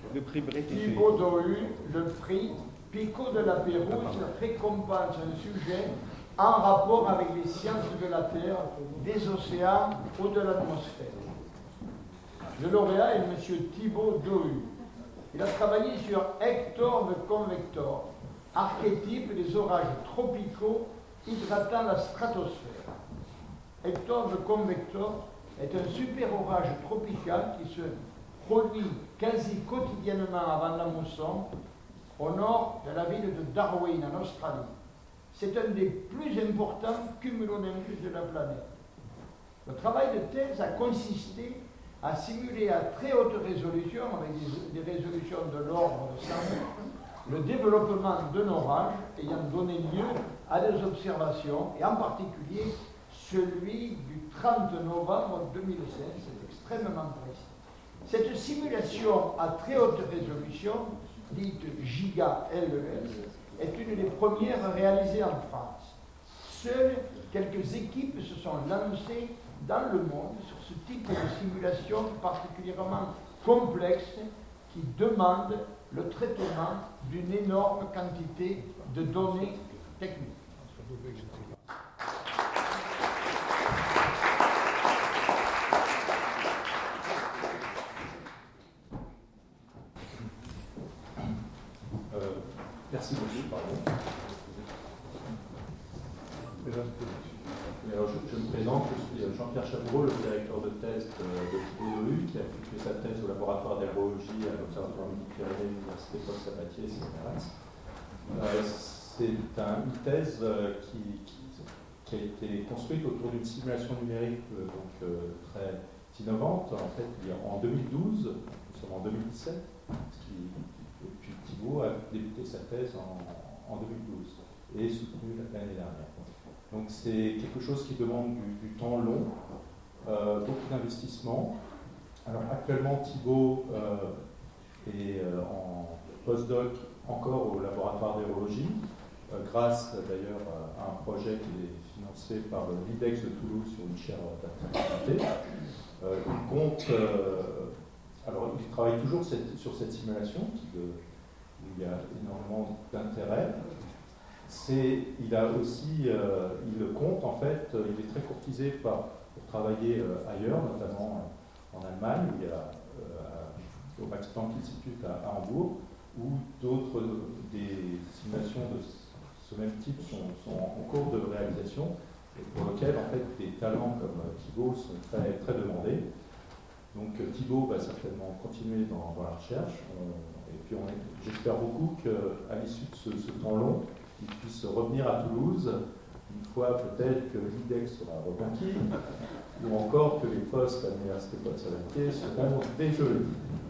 Le prix Thibaut Dohu, le prix Picot de la Pérouse récompense un sujet en rapport avec les sciences de la Terre, des océans ou de l'atmosphère. Le lauréat est M. Thibaut Dohu. Il a travaillé sur Hector the Convector, archétype des orages tropicaux hydratant la stratosphère. Hector the Convector est un super orage tropical qui se produit quasi quotidiennement avant la mousson au nord de la ville de Darwin en Australie. C'est un des plus importants cumulonimbus de la planète. Le travail de thèse a consisté à simuler à très haute résolution, avec des résolutions de l'ordre de 100 mètres, le développement d'un orage ayant donné lieu à des observations, et en particulier celui du 30 novembre 2016, c'est extrêmement précis. Cette simulation à très haute résolution, dite GigaLES, est une des premières réalisées en France. Seules quelques équipes se sont lancées dans le monde sur ce type de simulation particulièrement complexe qui demande le traitement d'une énorme quantité de données techniques. Merci beaucoup, pardon. Alors, je me présente, je suis Jean-Pierre Chapereau, le directeur de thèse de Thibaut Dohu, qui a effectué sa thèse au laboratoire d'aérologie à l'Observatoire Midi-Pyrénées de l'Université Paul-Sabatier, CNRS. C'est une thèse qui a été construite autour d'une simulation numérique très innovante. En fait, en 2012, nous sommes en 2017, et puis Thibaut a débuté sa thèse en 2012 et soutenu l'année dernière. Donc c'est quelque chose qui demande du temps long, beaucoup d'investissement. Alors actuellement Thibaut est en postdoc encore au laboratoire d'aérologie, grâce d'ailleurs à un projet qui est financé par l'IDEX de Toulouse sur une chaire d'activité. Il compte, alors il travaille toujours sur cette simulation où il y a énormément d'intérêt. Il a aussi, il compte en fait, il est très courtisé pour travailler ailleurs, notamment en Allemagne, où il y a au Max Planck Institute à Hambourg, où d'autres des simulations de ce même type sont en cours de réalisation, et pour lesquelles en fait des talents comme Thibaut sont très, très demandés. Donc Thibaut va certainement continuer dans la recherche, et puis j'espère beaucoup qu'à l'issue de ce temps long, il puisse revenir à Toulouse, une fois peut-être que l'IDEX sera reconquis, ou encore que les postes à l'Université Paul-Sabatier seront dégelés.